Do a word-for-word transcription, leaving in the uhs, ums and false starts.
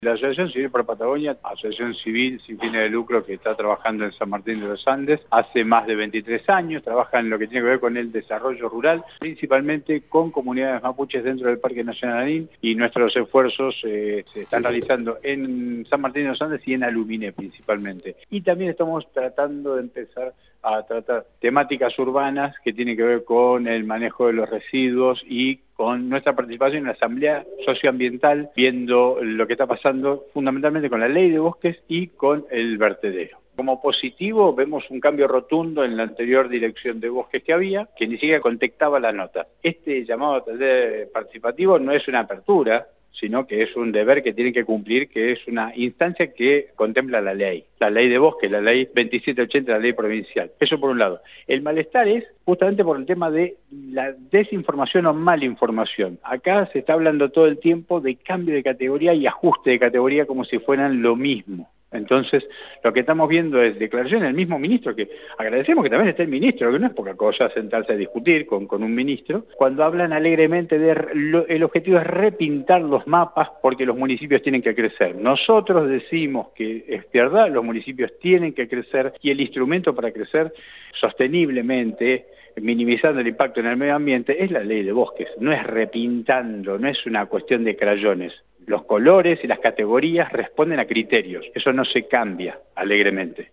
La Asociación Civil por Patagonia, asociación civil sin fines de lucro que está trabajando en San Martín de los Andes hace más de veintitrés años, trabaja en lo que tiene que ver con el desarrollo rural, principalmente con comunidades mapuches dentro del Parque Nacional Lanín, y nuestros esfuerzos eh, se están realizando en San Martín de los Andes y en Aluminé principalmente. Y también estamos tratando de empezar a tratar temáticas urbanas que tienen que ver con el manejo de los residuos y con nuestra participación en la Asamblea Socioambiental, viendo lo que está pasando fundamentalmente con la Ley de Bosques y con el vertedero. Como positivo vemos un cambio rotundo en la anterior dirección de bosques que había, que ni siquiera contactaba la nota. Este llamado a taller participativo no es una apertura, sino que es un deber que tienen que cumplir, que es una instancia que contempla la ley, la ley de bosque, la ley veintisiete ochenta, la ley provincial. Eso por un lado. El malestar es justamente por el tema de la desinformación o malinformación. Acá se está hablando todo el tiempo de cambio de categoría y ajuste de categoría como si fueran lo mismo. Entonces, lo que estamos viendo es declaraciones del mismo ministro, que agradecemos que también esté el ministro, que no es poca cosa sentarse a discutir con, con un ministro, cuando hablan alegremente de lo, el objetivo es repintar los mapas porque los municipios tienen que crecer. Nosotros decimos que es verdad, los municipios tienen que crecer y el instrumento para crecer sosteniblemente, minimizando el impacto en el medio ambiente, es la ley de bosques, no es repintando, no es una cuestión de crayones. Los colores y las categorías responden a criterios, eso no se cambia alegremente.